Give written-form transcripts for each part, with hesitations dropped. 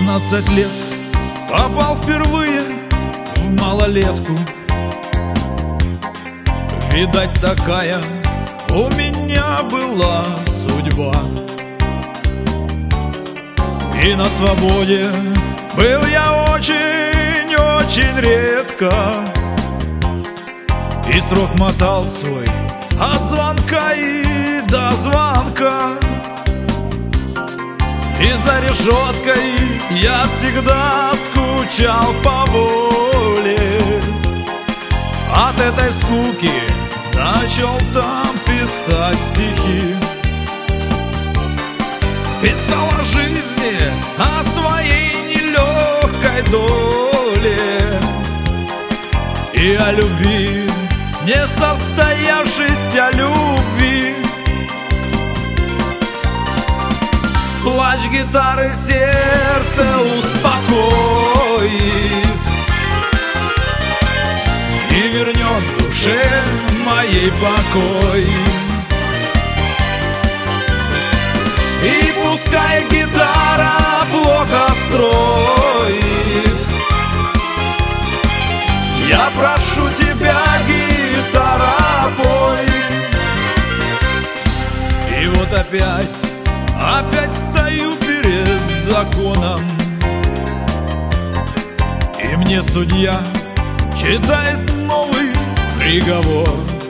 16 лет попал впервые в малолетку. Видать, такая у меня была судьба. И на свободе был я очень редко, и срок мотал свой от звонка и до звонка. И за решеткой я всегда скучал по воле. От этой скуки начал там писать стихи. Писал о жизни, о своей нелегкой доле и о любви, несостоявшейся любви. Плач гитары сердце успокоит и вернет душе моей покой. И пускай гитара плохо строит, я прошу тебя, гитара, пой. И вот опять стою перед законом, и мне судья читает новый приговор.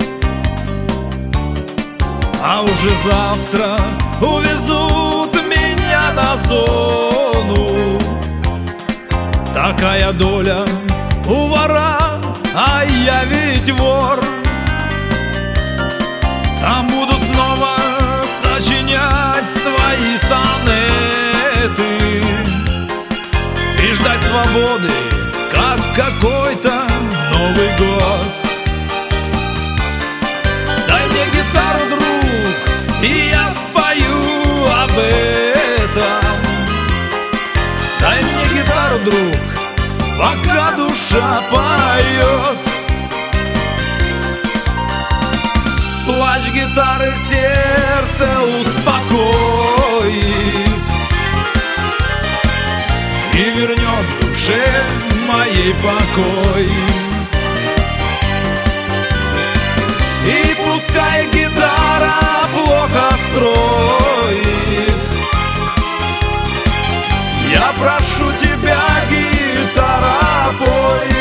А уже завтра увезут меня на зону. Такая доля у вора, а я ведь вор. Там буду снова сочинять свои сонеты и ждать свободы, как какой-то Новый год. Дай мне гитару, друг, и я спою об этом. Дай мне гитару, друг, пока душа поет. Плач гитары сердце успокоит и вернет душе моей покой. И пускай гитара плохо строит, я прошу тебя, гитара, пой.